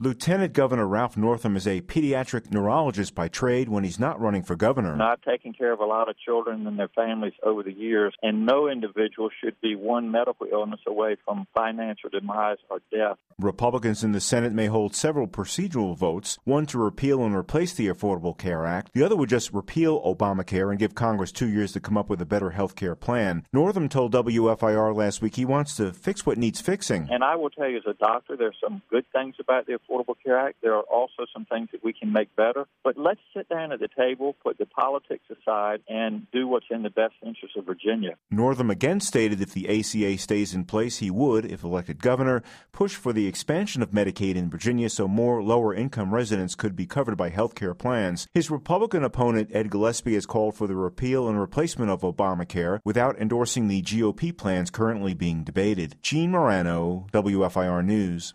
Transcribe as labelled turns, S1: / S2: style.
S1: Lieutenant Governor Ralph Northam is a pediatric neurologist by trade when he's not running for governor.
S2: I've taken care of a lot of children and their families over the years, and no individual should be one medical illness away from financial demise or death.
S1: Republicans in the Senate may hold several procedural votes, one to repeal and replace the Affordable Care Act. The other would just repeal Obamacare and give Congress 2 years to come up with a better health care plan. Northam told WFIR last week he wants to fix what needs fixing.
S2: And I will tell you as a doctor, there's some good things about the Affordable Care Act. There are also some things that we can make better. But let's sit down at the table, put the politics aside, and do what's in the best interest of Virginia.
S1: Northam again stated if the ACA stays in place, he would, if elected governor, push for the expansion of Medicaid in Virginia so more lower-income residents could be covered by health care plans. His Republican opponent, Ed Gillespie, has called for the repeal and replacement of Obamacare without endorsing the GOP plans currently being debated. Gene Morano, WFIR News.